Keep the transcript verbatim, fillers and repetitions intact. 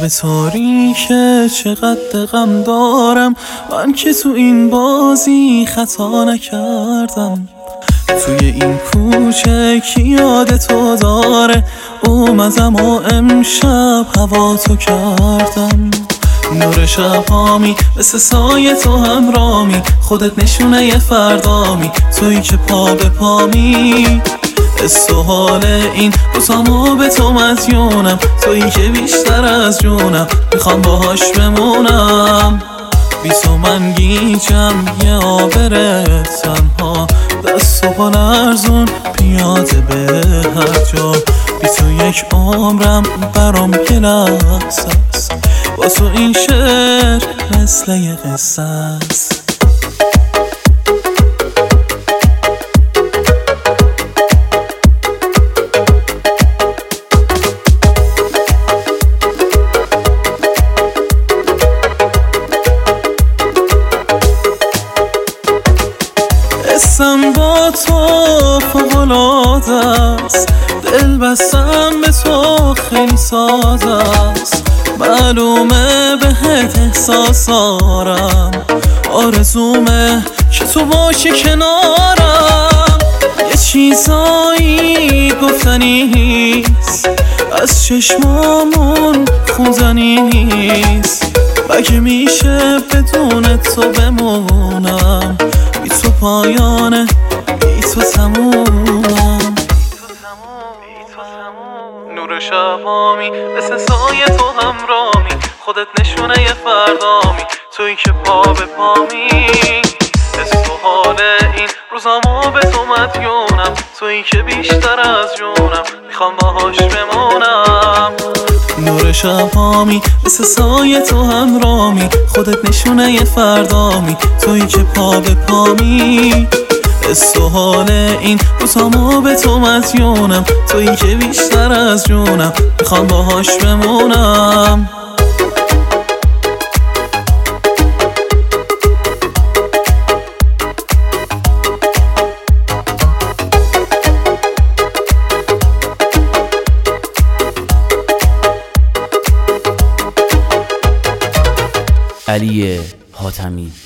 شب تاریکه چقدر غم دارم، من که تو این بازی خطا نکردم. توی این کوچه کی یاد تو داره، اومدم و امشب هوا تو کردم. نور شبامی مثل سایه تو همرامی، خودت نشونه یه فردامی، تویی که پا به پامی. حس و حال این روزامو به تو مدیونم، تویی که بیشتر از جونم، میخوام باهاش بمونم. بی تو من گیجم یه آبر تنها، دست و پا لرزون پیاده به هر جا. بی تو یک عمرم برام یه لحظه است، با تو این شعر مثل یه قصه است. حسم با تو فوق‌العاده است، دل بستم به تو خیلی ساده است. معلومه بهت احساس دارم، آرزومه که تو باشی کنارم. یه چیزایی گفتنی نیست، از چشمامون خوندنی نیست. مگه میشه بدون تو بمونم، بی تو پایانه بی تو تمومم. نور شبامی مثل سایه تو همرامی، خودت نشونه یه فردامی، تویی که پا به پامی. حس و حال این روزامو به تو مدیونم، تویی که بیشتر از جونم، میخوام باهاش بمونم. نور شبامی مثل سایه تو همرامی، خودت نشونه یه فردامی، تویی که پا به پامی. حس و حال این روزامو به تو مدیونم، تویی که بیشتر از جونم، میخوام باهاش بمونم. علی حاتمی.